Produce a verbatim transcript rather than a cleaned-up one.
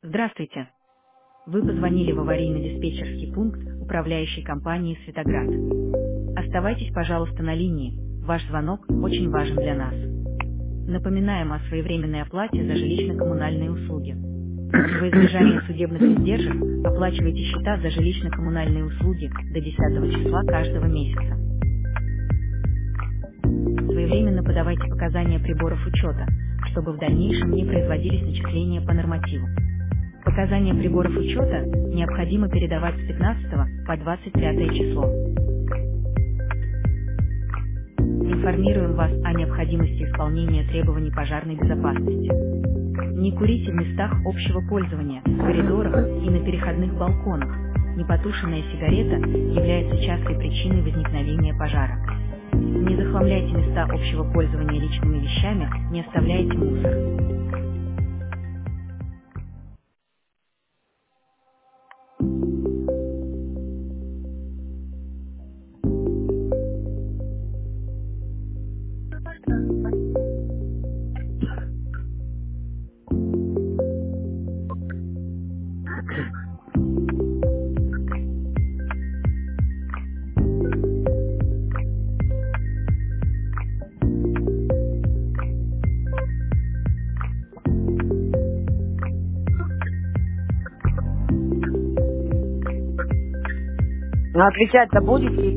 Здравствуйте. Вы позвонили в аварийно-диспетчерский пункт управляющей компании «Светоград». Оставайтесь, пожалуйста, на линии. Ваш звонок очень важен для нас. Напоминаем о своевременной оплате за жилищно-коммунальные услуги. Во избежание судебных издержек оплачивайте счета за жилищно-коммунальные услуги до десятого числа каждого месяца. Своевременно подавайте показания приборов учета, чтобы в дальнейшем не производились начисления по нормативу. Показания приборов учета необходимо передавать с пятнадцатого по двадцать пятое число. Информируем вас о необходимости исполнения требований пожарной безопасности. Не курите в местах общего пользования, в коридорах и на переходных балконах. Непотушенная сигарета является частой причиной возникновения пожара. Не захламляйте места общего пользования личными вещами, не оставляйте мусор. Ну, отвечать-то будете?